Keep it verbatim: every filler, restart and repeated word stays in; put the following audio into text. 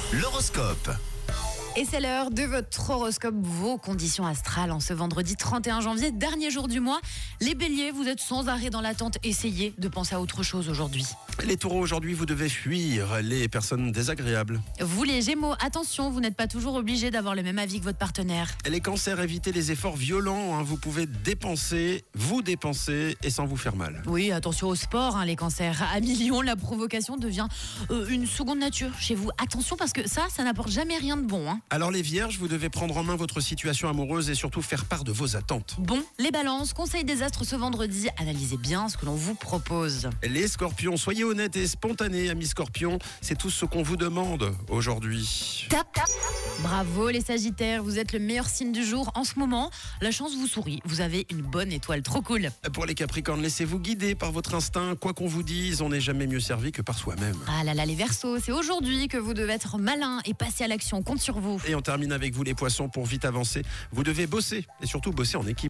L'horoscope. Et c'est l'heure de votre horoscope, vos conditions astrales en ce vendredi trente et un janvier, dernier jour du mois. Les béliers, vous êtes sans arrêt dans l'attente, essayez de penser à autre chose aujourd'hui. Les taureaux, aujourd'hui, vous devez fuir les personnes désagréables. Vous les gémeaux, attention, vous n'êtes pas toujours obligés d'avoir le même avis que votre partenaire. Les cancers, évitez les efforts violents, hein. Vous pouvez dépenser, vous dépenser et sans vous faire mal. Oui, attention au sport, hein, les cancers. À millions, la provocation devient euh, une seconde nature chez vous. Attention parce que ça, ça n'apporte jamais rien de bon. Hein. Alors les vierges, vous devez prendre en main votre situation amoureuse et surtout faire part de vos attentes. Bon, les balances, conseil des astres ce vendredi, analysez bien ce que l'on vous propose. Les scorpions, soyez honnêtes et spontanés, amis scorpions, c'est tout ce qu'on vous demande aujourd'hui. Tap, tap. Bravo les sagittaires, vous êtes le meilleur signe du jour en ce moment. La chance vous sourit, vous avez une bonne étoile, trop cool. Pour les capricornes, laissez-vous guider par votre instinct. Quoi qu'on vous dise, on n'est jamais mieux servi que par soi-même. Ah là là, les verseaux, c'est aujourd'hui que vous devez être malin et passer à l'action, compte sur vous. Et on termine avec vous les poissons, pour vite avancer. Vous devez bosser et surtout bosser en équipe.